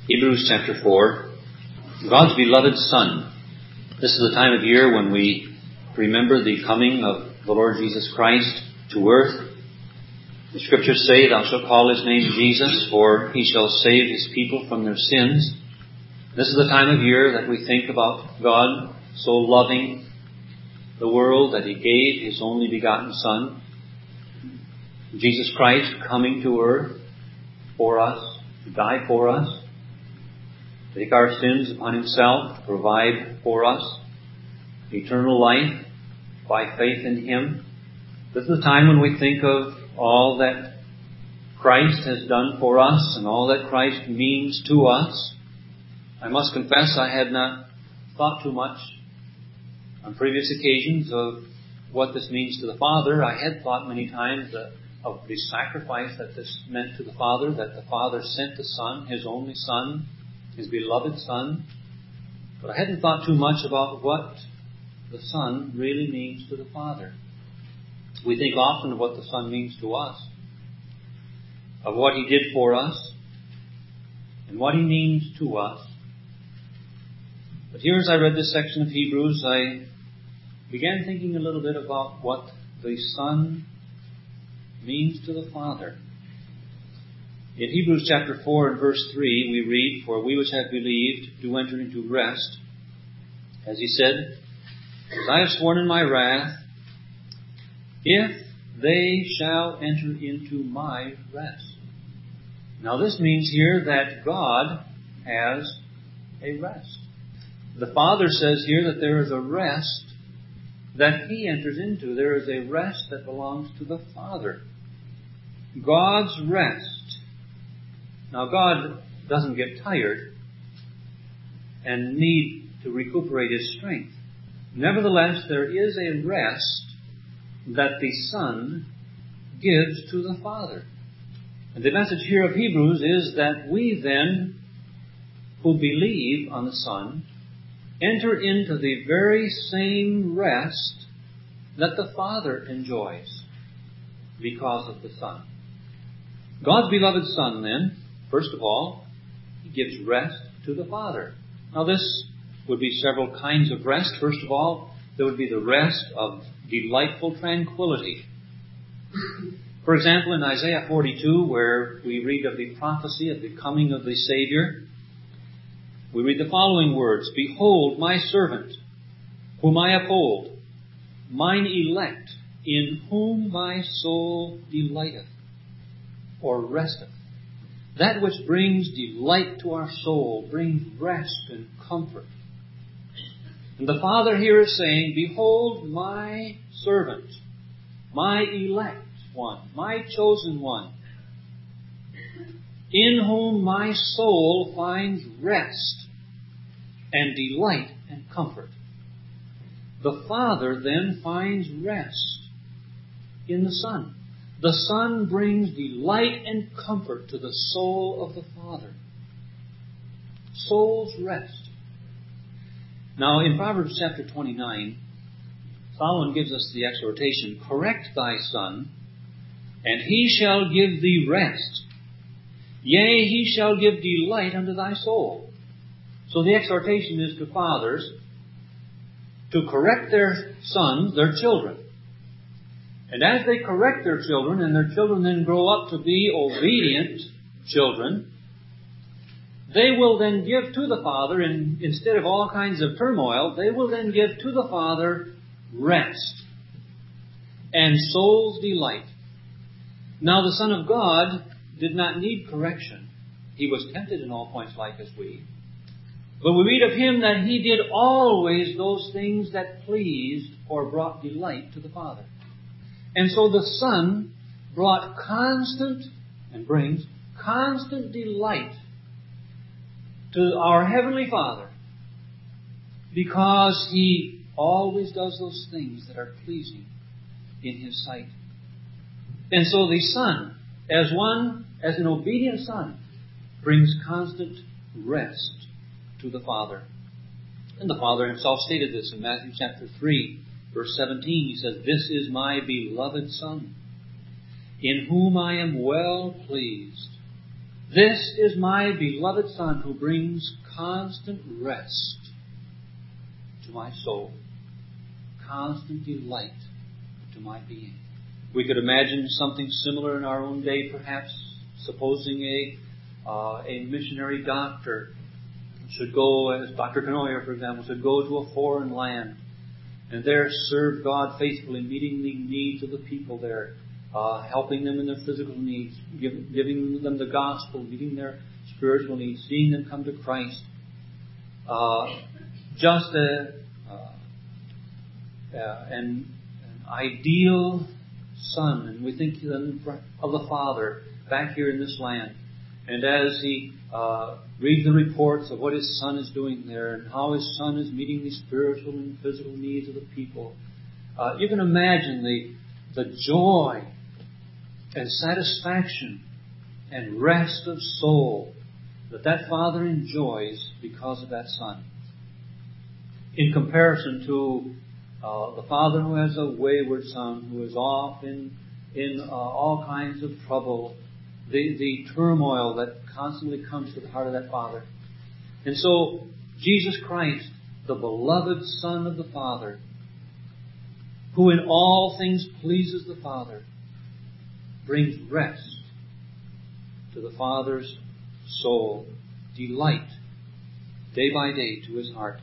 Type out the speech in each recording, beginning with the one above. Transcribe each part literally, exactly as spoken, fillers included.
Hebrews chapter four, God's beloved Son. This is the time of year when we remember the coming of the Lord Jesus Christ to earth. The Scriptures say, "Thou shalt call His name Jesus, for He shall save His people from their sins." This is the time of year that we think about God so loving the world that He gave His only begotten Son. Jesus Christ coming to earth for us, to die for us, take our sins upon Himself, to provide for us eternal life by faith in Him. This is the time when we think of all that Christ has done for us and all that Christ means to us. I must confess I had not thought too much on previous occasions of what this means to the Father. I had thought many times that of the sacrifice that this meant to the Father, that the Father sent the Son, His only Son, His beloved Son. But I hadn't thought too much about what the Son really means to the Father. We think often of what the Son means to us, of what He did for us, and what He means to us. But here, as I read this section of Hebrews, I began thinking a little bit about what the Son means to the Father. In Hebrews chapter four and verse three, we read, "For we which have believed do enter into rest. As He said, As I have sworn in my wrath, if they shall enter into my rest." Now this means here that God has a rest. The Father says here that there is a rest that He enters into. There is a rest that belongs to the Father. God's rest. Now God doesn't get tired and need to recuperate His strength. Nevertheless, there is a rest that the Son gives to the Father. And the message here of Hebrews is that we then, who believe on the Son, enter into the very same rest that the Father enjoys because of the Son. God's beloved Son, then, first of all, He gives rest to the Father. Now this would be several kinds of rest. First of all, there would be the rest of delightful tranquility. For example, in Isaiah forty-two, where we read of the prophecy of the coming of the Savior, we read the following words, "Behold, my servant, whom I uphold, mine elect, in whom my soul delighteth," or resteth. That which brings delight to our soul, brings rest and comfort. And the Father here is saying, "Behold my servant, my elect one, my chosen one, in whom my soul finds rest and delight and comfort." The Father then finds rest in the Son. The Son brings delight and comfort to the soul of the Father. Soul's rest. Now, in Proverbs chapter twenty-nine, Solomon gives us the exhortation, "Correct thy son, and he shall give thee rest. Yea, he shall give delight unto thy soul." So the exhortation is to fathers to correct their sons, their children. And as they correct their children, and their children then grow up to be obedient children, they will then give to the Father, in, instead of all kinds of turmoil, they will then give to the Father rest and soul's delight. Now the Son of God did not need correction. He was tempted in all points like as we. But we read of Him that He did always those things that pleased or brought delight to the Father. And so the Son brought constant, and brings constant delight to our Heavenly Father, because He always does those things that are pleasing in His sight. And so the Son, as one, as an obedient Son, brings constant rest to the Father. And the Father Himself stated this in Matthew chapter three, verse seventeen. He says, "This is my beloved Son, in whom I am well pleased." This is my beloved Son who brings constant rest to my soul, constant delight to my being. We could imagine something similar in our own day, perhaps, supposing a uh, a missionary doctor should go, as Doctor Canoyer, for example, should go to a foreign land and there serve God faithfully, meeting the needs of the people there, uh, helping them in their physical needs, give, giving them the gospel, meeting their spiritual needs, seeing them come to Christ. Uh, just a, uh, uh, an, an ideal son, and we think then of the Father back here in this land. And as he uh, reads the reports of what his Son is doing there and how his Son is meeting the spiritual and physical needs of the people, uh, you can imagine the the joy and satisfaction and rest of soul that that Father enjoys because of that Son. In comparison to uh, the Father who has a wayward Son, who is off in in uh, all kinds of trouble, the, the turmoil that constantly comes to the heart of that Father. And so, Jesus Christ, the beloved Son of the Father, who in all things pleases the Father, brings rest to the Father's soul, delight, day by day, to his heart.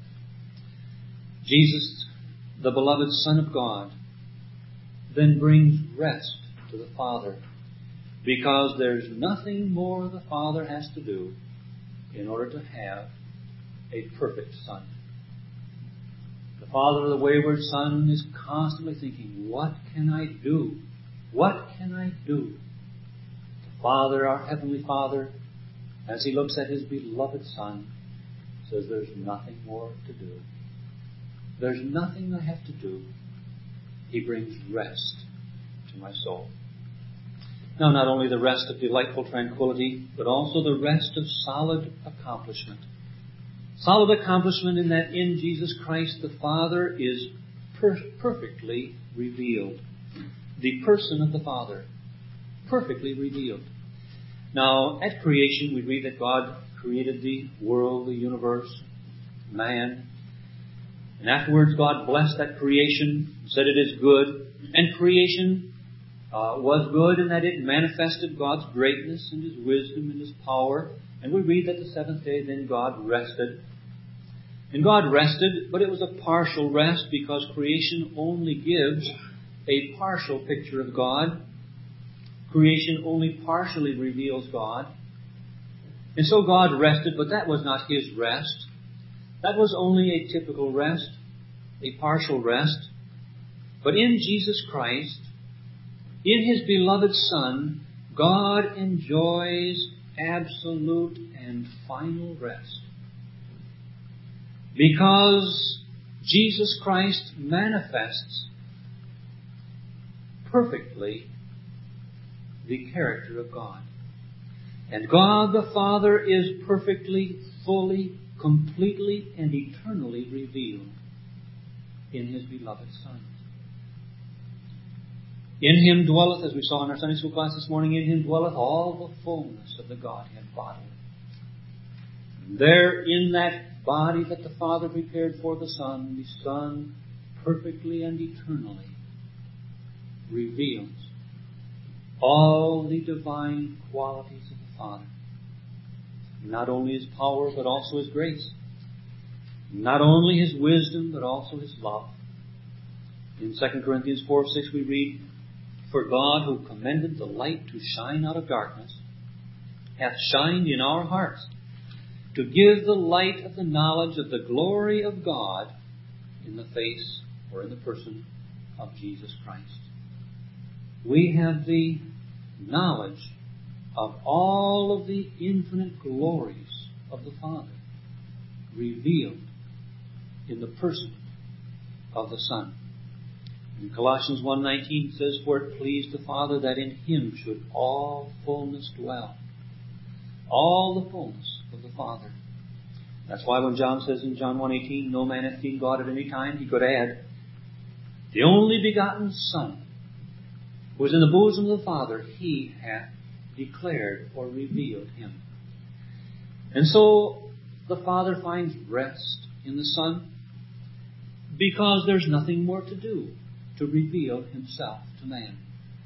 Jesus, the beloved Son of God, then brings rest to the Father, because there's nothing more the Father has to do in order to have a perfect Son. The father of the wayward son is constantly thinking, what can I do? What can I do? The Father, our Heavenly Father, as He looks at His beloved Son, says, there's nothing more to do. There's nothing I have to do. He brings rest to my soul. Now, not only the rest of delightful tranquility, but also the rest of solid accomplishment. Solid accomplishment in that in Jesus Christ the Father is per- perfectly revealed. The person of the Father, perfectly revealed. Now, at creation, we read that God created the world, the universe, man. And afterwards, God blessed that creation, said it is good. And creation uh, was good in that it manifested God's greatness and His wisdom and His power. And we read that the seventh day, then God rested. And God rested, but it was a partial rest because creation only gives a partial picture of God. Creation only partially reveals God. And so God rested, but that was not His rest. That was only a typical rest, a partial rest. But in Jesus Christ, in His beloved Son, God enjoys absolute and final rest. Because Jesus Christ manifests perfectly the character of God. And God the Father is perfectly, fully, completely, and eternally revealed in His beloved Son. In Him dwelleth, as we saw in our Sunday school class this morning, in Him dwelleth all the fullness of the Godhead bodily. And there in that body that the Father prepared for the Son, the Son perfectly and eternally reveals all the divine qualities of the Father. Not only His power, but also His grace. Not only His wisdom, but also His love. In Second Corinthians four six we read, For God, who commanded the light to shine out of darkness, hath shined in our hearts, to give the light of the knowledge of the glory of God in the face or in the person of Jesus Christ. We have the knowledge of all of the infinite glories of the Father revealed in the person of the Son. In Colossians one nineteen it says, For it pleased the Father that in Him should all fullness dwell. All the fullness of the Father. That's why when John says in John one eighteen, No man hath seen God at any time, he could add, The only begotten Son, who is in the bosom of the Father, He hath declared or revealed Him. And so the Father finds rest in the Son because there's nothing more to do to reveal Himself to man.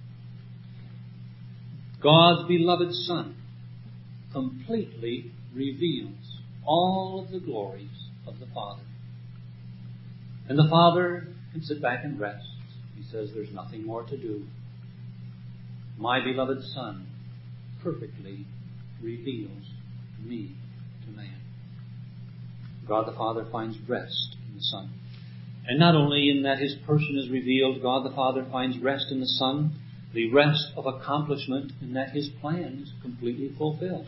God's beloved Son completely reveals all of the glories of the Father. And the Father can sit back and rest. He says, there's nothing more to do. My beloved Son perfectly reveals me to man. God the Father finds rest in the Son. And not only in that His person is revealed, God the Father finds rest in the Son, the rest of accomplishment in that His plan is completely fulfilled.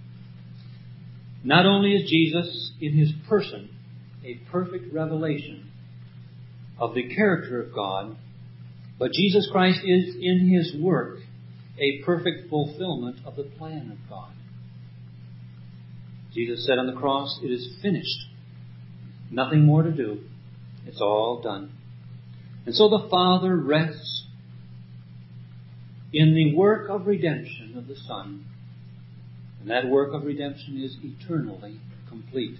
Not only is Jesus in His person a perfect revelation of the character of God, but Jesus Christ is in His work a perfect fulfillment of the plan of God. Jesus said on the cross, it is finished. Nothing more to do. It's all done. And so the Father rests in the work of redemption of the Son. And that work of redemption is eternally complete.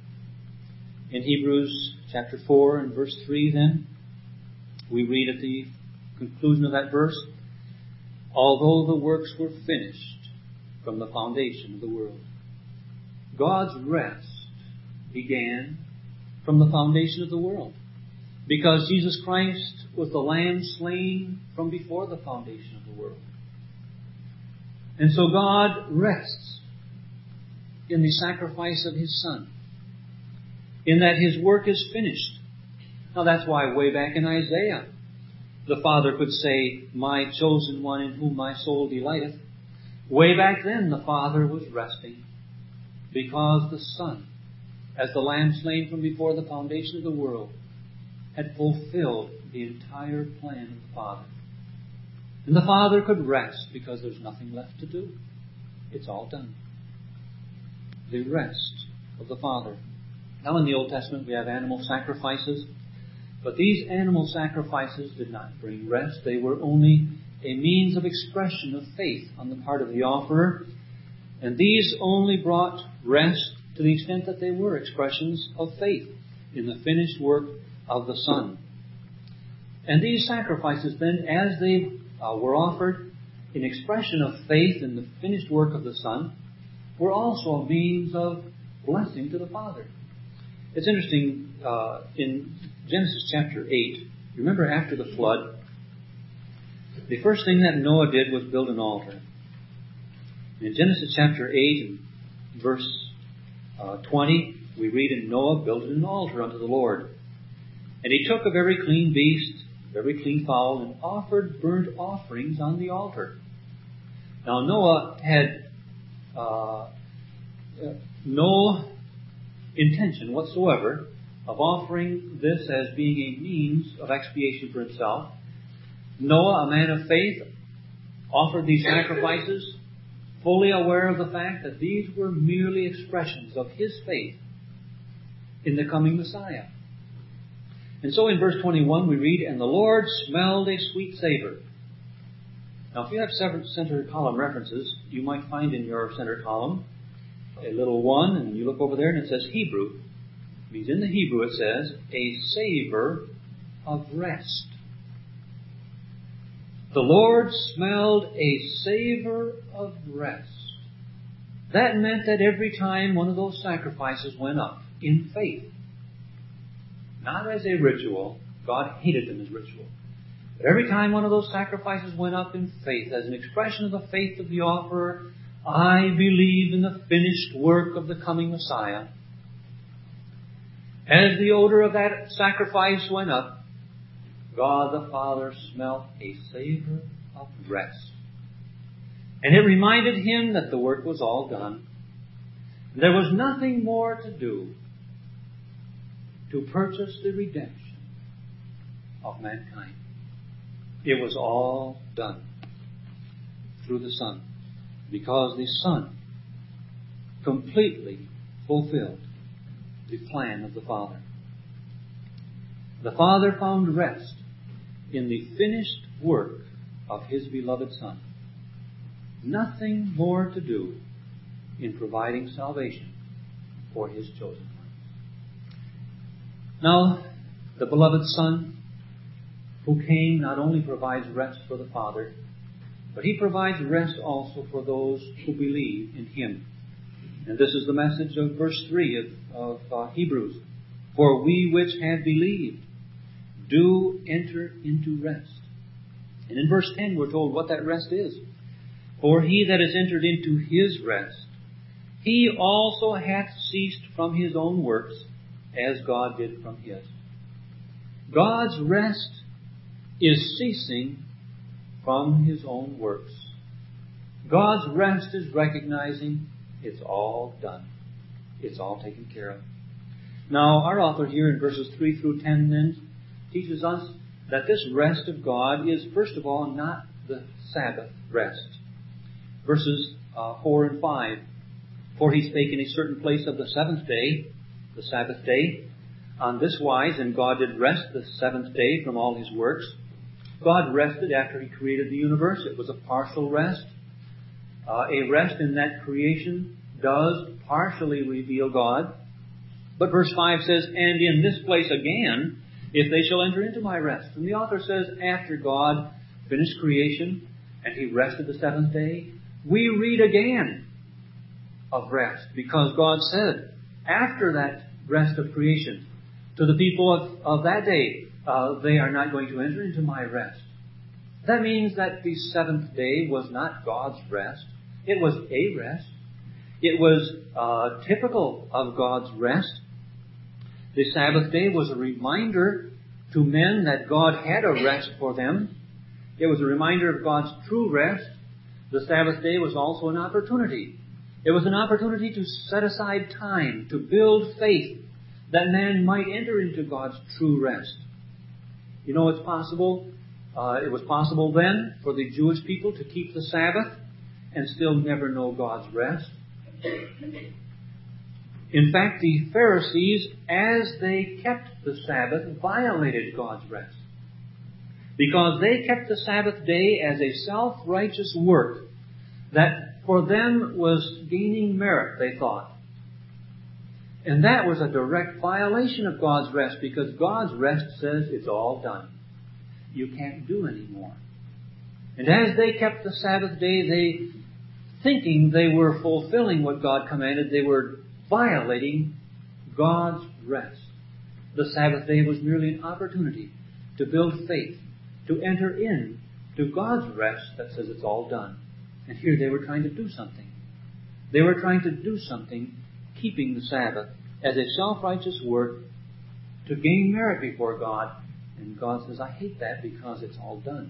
In Hebrews chapter four and verse three then, we read at the conclusion of that verse, although the works were finished from the foundation of the world. God's rest began from the foundation of the world, because Jesus Christ was the Lamb slain from before the foundation of the world. And so God rests in the sacrifice of His Son, in that His work is finished. Now that's why way back in Isaiah, the Father could say, my chosen one in whom my soul delighteth. Way back then the Father was resting because the Son, as the Lamb slain from before the foundation of the world, had fulfilled the entire plan of the Father. And the Father could rest because there's nothing left to do. It's all done. The rest of the Father. Now in the Old Testament we have animal sacrifices, but these animal sacrifices did not bring rest. They were only a means of expression of faith on the part of the offerer. And these only brought rest to the extent that they were expressions of faith in the finished work of the Son. And these sacrifices then, as they uh, were offered in expression of faith in the finished work of the Son, were also a means of blessing to the Father. It's interesting, uh, in Genesis chapter eight, remember after the flood, the first thing that Noah did was build an altar. In Genesis chapter eight, verse uh, twenty, we read, and Noah built an altar unto the Lord. And he took of every clean beast, of every clean fowl, and offered burnt offerings on the altar. Now Noah had uh, no intention whatsoever of offering this as being a means of expiation for himself. Noah, a man of faith, offered these sacrifices, fully aware of the fact that these were merely expressions of his faith in the coming Messiah. And so in verse twenty-one we read, and the Lord smelled a sweet savor. Now if you have separate center column references, you might find in your center column a little one, and you look over there and it says Hebrew. It means in the Hebrew it says, a savor of rest. The Lord smelled a savor of rest. That meant that every time one of those sacrifices went up in faith, not as a ritual, God hated them as ritual, but every time one of those sacrifices went up in faith, as an expression of the faith of the offerer, I believe in the finished work of the coming Messiah. As the odor of that sacrifice went up, God the Father smelt a savor of rest. And it reminded Him that the work was all done. There was nothing more to do to purchase the redemption of mankind. It was all done through the Son, because the Son completely fulfilled the plan of the Father. The Father found rest in the finished work of His beloved Son. nothing more to do in providing salvation for His chosen ones. Now, the beloved Son who came not only provides rest for the Father, but He provides rest also for those who believe in Him. And this is the message of verse three of, of uh, Hebrews. For we which have believed do enter into rest. And in verse ten we're told what that rest is. For he that is entered into his rest, he also hath ceased from his own works, as God did from His. God's rest is ceasing from His own works. God's rest is recognizing it's all done. It's all taken care of. Now, our author here in verses three through ten then teaches us that this rest of God is, first of all, not the Sabbath rest. Verses uh, four and five. For He spake in a certain place of the seventh day, the Sabbath day, on this wise, and God did rest the seventh day from all His works. God rested after He created the universe. It was a partial rest. Uh, a rest in that creation does partially reveal God. But verse five says, and in this place again, if they shall enter into my rest. And the author says, after God finished creation and He rested the seventh day, we read again of rest. Because God said, after that rest of creation, to the people of, of that day, uh, they are not going to enter into my rest. That means that the seventh day was not God's rest. It was a rest. It was uh, typical of God's rest. The Sabbath day was a reminder to men that God had a rest for them. It was a reminder of God's true rest. The Sabbath day was also an opportunity. It was an opportunity to set aside time, to build faith, that man might enter into God's true rest. You know, it's possible, uh, it was possible then for the Jewish people to keep the Sabbath and still never know God's rest. In fact, the Pharisees, as they kept the Sabbath, violated God's rest. Because they kept the Sabbath day as a self-righteous work that for them was gaining merit, they thought. And that was a direct violation of God's rest, because God's rest says it's all done. You can't do any more. And as they kept the Sabbath day, they, thinking they were fulfilling what God commanded, they were violating God's rest. The Sabbath day was merely an opportunity to build faith, to enter in to God's rest that says it's all done. And here they were trying to do something. They were trying to do something, keeping the Sabbath as a self-righteous work to gain merit before God. And God says, I hate that because it's all done.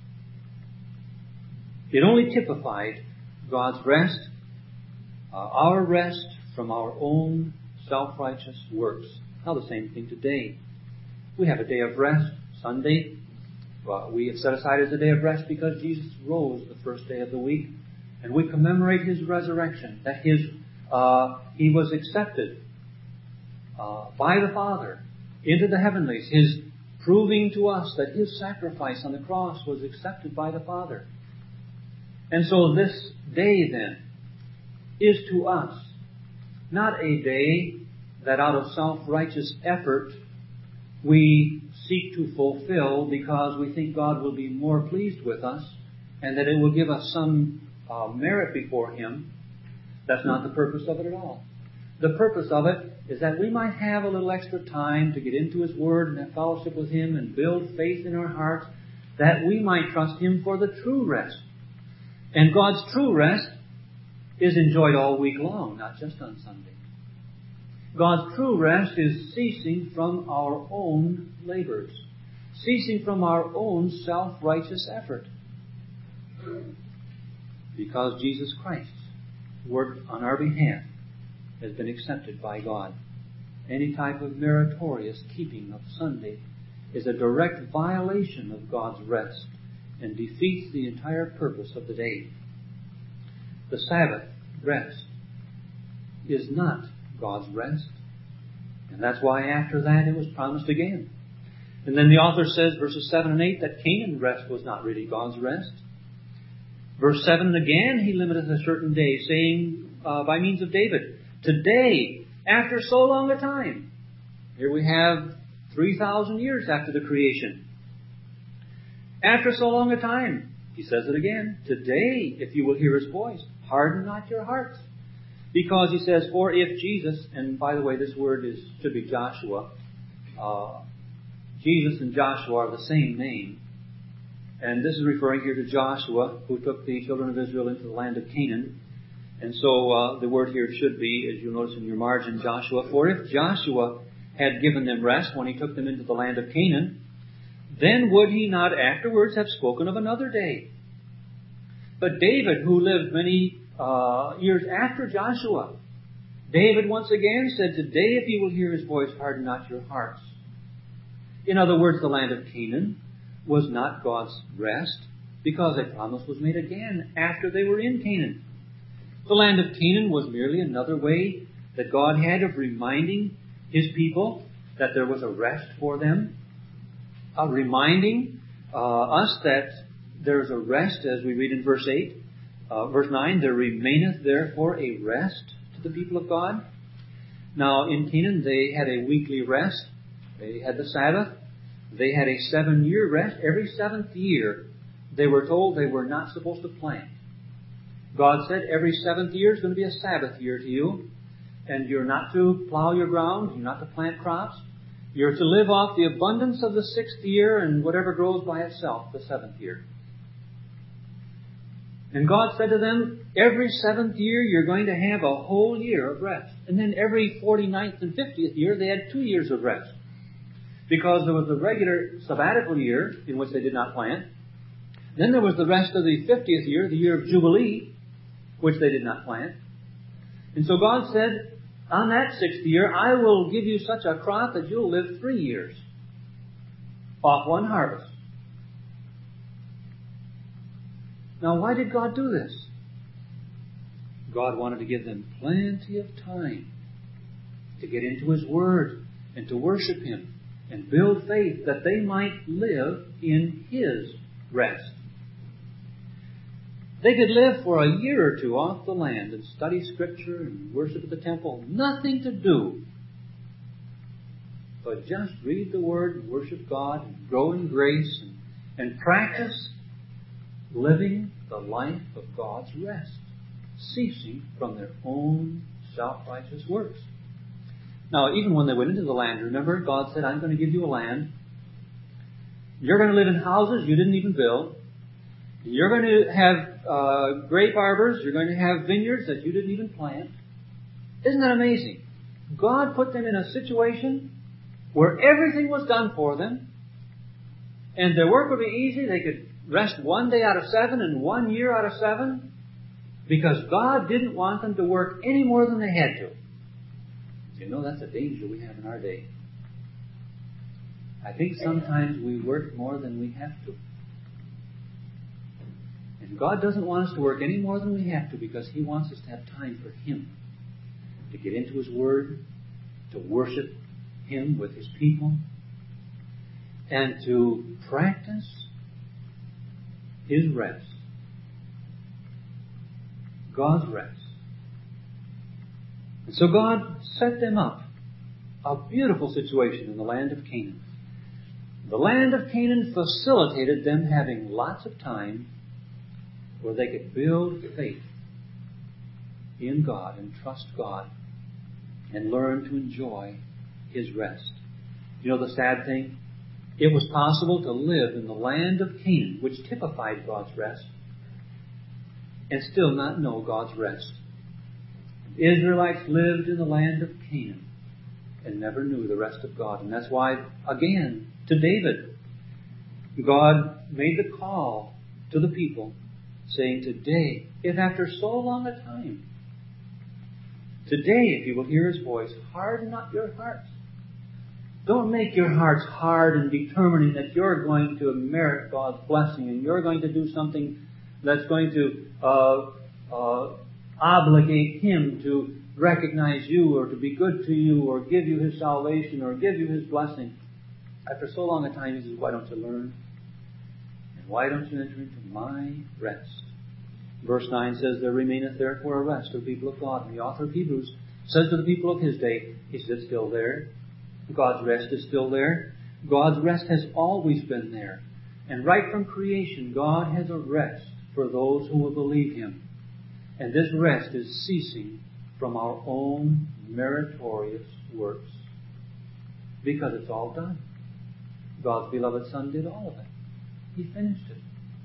It only typified God's rest, uh, our rest from our own self-righteous works. Now the same thing today. We have a day of rest, Sunday. Well, we have set aside as a day of rest because Jesus rose the first day of the week. And we commemorate His resurrection, that His uh, He was accepted uh, by the Father into the heavenlies. His proving to us that His sacrifice on the cross was accepted by the Father. And so this day then is to us not a day that out of self-righteous effort we seek to fulfill because we think God will be more pleased with us and that it will give us some uh, merit before Him. That's not the purpose of it at all. The purpose of it is that we might have a little extra time to get into His Word and have fellowship with Him and build faith in our hearts, that we might trust Him for the true rest. And God's true rest is enjoyed all week long, not just on Sunday. God's true rest is ceasing from our own labors, ceasing from our own self-righteous effort. Because Jesus Christ worked on our behalf has been accepted by God. Any type of meritorious keeping of Sunday is a direct violation of God's rest and defeats the entire purpose of the day. The Sabbath rest is not God's rest. And that's why after that it was promised again. And then the author says, verses seven and eight, that Canaan's rest was not really God's rest. Verse seven, again, he limiteth a certain day, saying uh, by means of David, today, after so long a time. Here we have three thousand years after the creation. After so long a time, he says it again, today, if you will hear his voice, harden not your hearts. Because he says, for if Jesus, and by the way, this word is should be Joshua. Uh, Jesus and Joshua are the same name. And this is referring here to Joshua, who took the children of Israel into the land of Canaan. And so uh, the word here should be, as you'll notice in your margin, Joshua. For if Joshua had given them rest when he took them into the land of Canaan, then would he not afterwards have spoken of another day? But David, who lived many Uh, years after Joshua, David once again said, today if you will hear his voice, harden not your hearts. In other words, the land of Canaan was not God's rest, because a promise was made again after they were in Canaan. The land of Canaan was merely another way that God had of reminding his people that there was a rest for them, uh, reminding uh, us that there's a rest, as we read in verse eight. Uh, verse nine, there remaineth therefore a rest to the people of God. Now, in Canaan, they had a weekly rest. They had the Sabbath. They had a seven-year rest. Every seventh year, they were told they were not supposed to plant. God said, every seventh year is going to be a Sabbath year to you. And you're not to plow your ground. You're not to plant crops. You're to live off the abundance of the sixth year and whatever grows by itself, the seventh year. And God said to them, every seventh year you're going to have a whole year of rest. And then every forty-ninth and fiftieth year they had two years of rest. Because there was the regular sabbatical year in which they did not plant. Then there was the rest of the fiftieth year, the year of Jubilee, which they did not plant. And so God said, on that sixth year, I will give you such a crop that you'll live three years off one harvest. Now, why did God do this? God wanted to give them plenty of time to get into His Word and to worship Him and build faith that they might live in His rest. They could live for a year or two off the land and study Scripture and worship at the temple. Nothing to do but just read the Word and worship God and grow in grace and, and practice living the life of God's rest, ceasing from their own self-righteous works. Now, even when they went into the land, remember, God said, I'm going to give you a land. You're going to live in houses you didn't even build. You're going to have uh, grape arbors. You're going to have vineyards that you didn't even plant. Isn't that amazing? God put them in a situation where everything was done for them, and their work would be easy. They could rest one day out of seven and one year out of seven, because God didn't want them to work any more than they had to. You know, that's a danger we have in our day. I think sometimes we work more than we have to. And God doesn't want us to work any more than we have to, because He wants us to have time for Him, to get into His Word, to worship Him with His people, and to practice His rest. God's rest. And so God set them up a beautiful situation in the land of Canaan. The land of Canaan facilitated them having lots of time where they could build faith in God and trust God and learn to enjoy His rest. You know the sad thing? It was possible to live in the land of Canaan, which typified God's rest, and still not know God's rest. The Israelites lived in the land of Canaan and never knew the rest of God. And that's why, again, to David, God made the call to the people, saying, today, if after so long a time, today, if you will hear His voice, harden not your hearts. Don't make your hearts hard and determining that you're going to merit God's blessing and you're going to do something that's going to uh, uh, obligate Him to recognize you or to be good to you or give you His salvation or give you His blessing. After so long a time, He says, why don't you learn? And why don't you enter into my rest? Verse nine says, there remaineth therefore a rest to the people of God. And the author of Hebrews says to the people of his day, he said, it's still there. God's rest is still there. God's rest has always been there. And right from creation, God has a rest for those who will believe Him. And this rest is ceasing from our own meritorious works. Because it's all done. God's beloved Son did all of it. He finished it.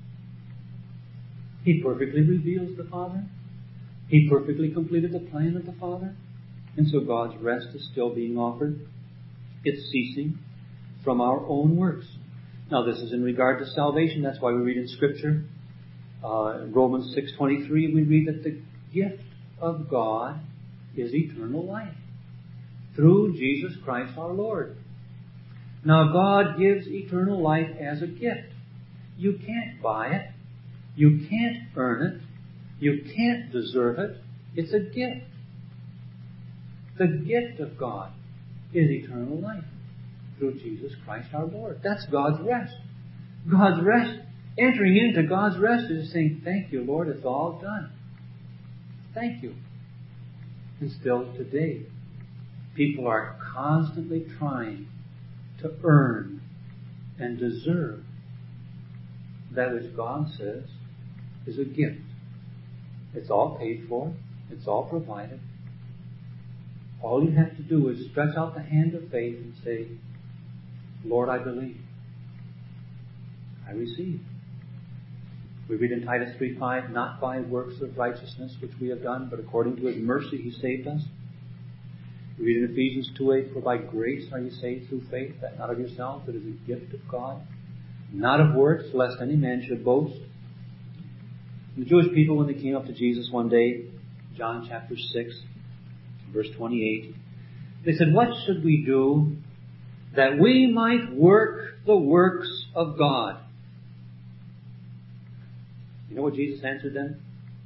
He perfectly reveals the Father. He perfectly completed the plan of the Father. And so God's rest is still being offered. It's ceasing from our own works. Now this is in regard to salvation. That's why we read in Scripture, uh, in Romans six twenty-three, we read that the gift of God is eternal life through Jesus Christ our Lord. Now God gives eternal life as a gift. You can't buy it. You can't earn it. You can't deserve it. It's a gift. The gift of God is eternal life through Jesus Christ our Lord. That's God's rest. God's rest, entering into God's rest is saying, thank you, Lord, it's all done. Thank you. And still today, people are constantly trying to earn and deserve that which God says is a gift. It's all paid for. It's all provided. All you have to do is stretch out the hand of faith and say, Lord, I believe. I receive. We read in Titus three five, not by works of righteousness which we have done, but according to His mercy He saved us. We read in Ephesians two eight, for by grace are you saved through faith, that not of yourselves, it is a gift of God, not of works, lest any man should boast. The Jewish people, when they came up to Jesus one day, John chapter six, verse twenty-eight, they said, what should we do that we might work the works of God? You know what Jesus answered them?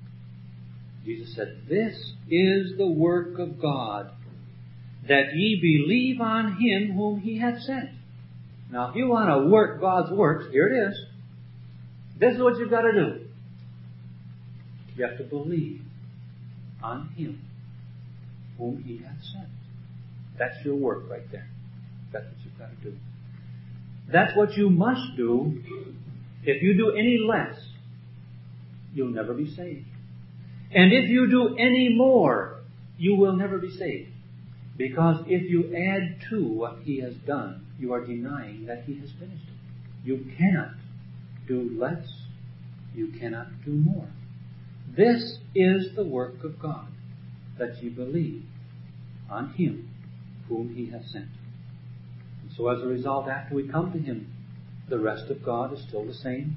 Jesus said, this is the work of God, that ye believe on Him whom He hath sent. Now, if you want to work God's works, here it is. This is what you've got to do. You have to believe on Him whom He hath sent. That's your work right there. That's what you've got to do. That's what you must do. If you do any less, you'll never be saved. And if you do any more, you will never be saved. Because if you add to what He has done, you are denying that He has finished it. You cannot do less. You cannot do more. This is the work of God, that ye believe on Him whom He has sent. And so as a result, after we come to Him, the rest of God is still the same.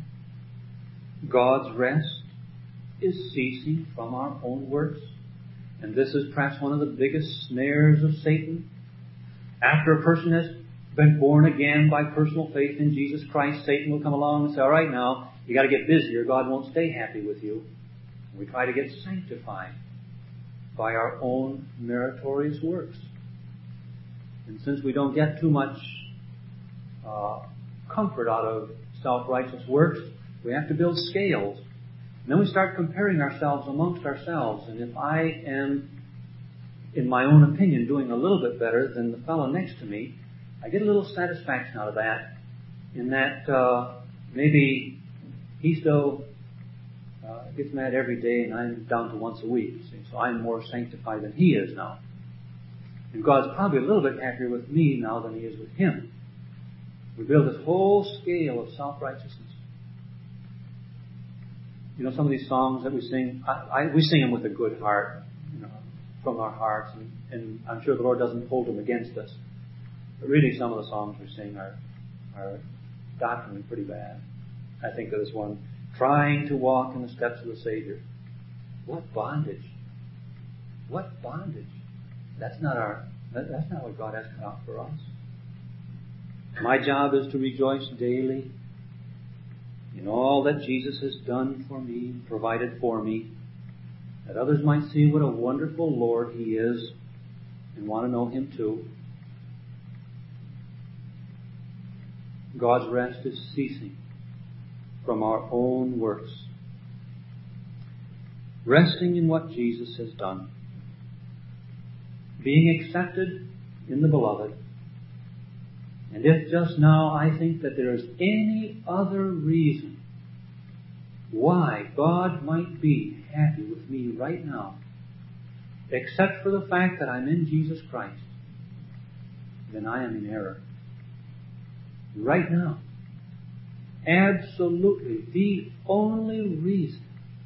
God's rest is ceasing from our own works. And this is perhaps one of the biggest snares of Satan. After a person has been born again by personal faith in Jesus Christ, Satan will come along and say, all right, now, you got to get busy or God won't stay happy with you. And we try to get sanctified by our own meritorious works. And since we don't get too much uh, comfort out of self-righteous works, we have to build scales. And then we start comparing ourselves amongst ourselves. And if I am, in my own opinion, doing a little bit better than the fellow next to me, I get a little satisfaction out of that. In that uh, maybe he still uh, gets mad every day and I'm down to once a week. See? So I'm more sanctified than he is now. And God's probably a little bit happier with me now than He is with him. We build this whole scale of self-righteousness. You know, some of these songs that we sing, I, I, we sing them with a good heart, you know, from our hearts, and, and I'm sure the Lord doesn't hold them against us. But really, some of the songs we sing are, are doctrinally pretty bad. I think of this one, trying to walk in the steps of the Savior. What bondage! What bondage! That's not our. That, that's not what God has cut out for us. My job is to rejoice daily in all that Jesus has done for me, provided for me, that others might see what a wonderful Lord He is and want to know Him too. God's rest is ceasing from our own works. resting in what Jesus has done, being accepted in the Beloved. And if just now I think that there is any other reason why God might be happy with me right now, except for the fact that I'm in Jesus Christ, then I am in error. Right now, absolutely the only reason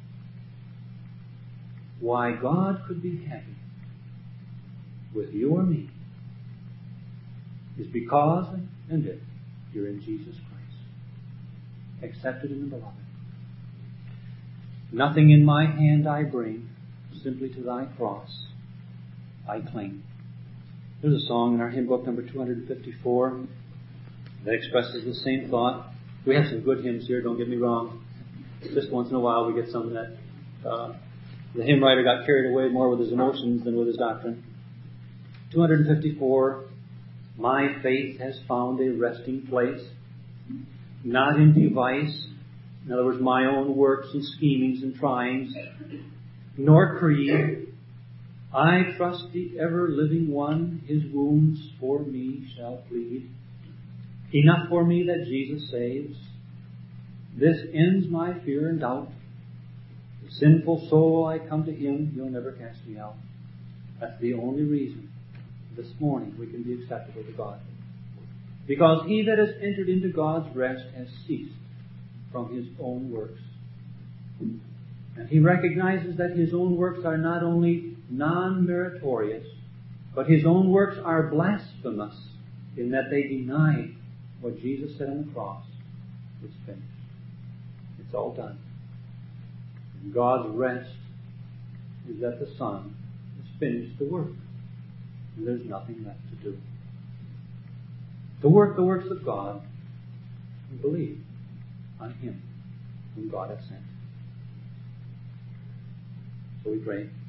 why God could be happy with you or me is because and if you're in Jesus Christ, accepted in the Beloved. Nothing in my hand I bring, simply to thy cross I cling. There's a song in our hymn book, number two hundred fifty-four, that expresses the same thought. We have some good hymns here, don't get me wrong. Just once in a while we get some that uh, the hymn writer got carried away more with his emotions than with his doctrine. two hundred fifty-four, my faith has found a resting place, not in device, in other words, my own works and schemings and tryings, nor creed. I trust the ever-living one, his wounds for me shall plead. Enough for me that Jesus saves. This ends my fear and doubt. The sinful soul, I come to him, he'll never cast me out. That's the only reason this morning we can be acceptable to God. Because he that has entered into God's rest has ceased from his own works. And he recognizes that his own works are not only non-meritorious, but his own works are blasphemous in that they deny what Jesus said on the cross. It's finished. It's all done. And God's rest is that the Son has finished the work. And there's nothing left to do. To work the works of God and believe on him whom God has sent. So we pray.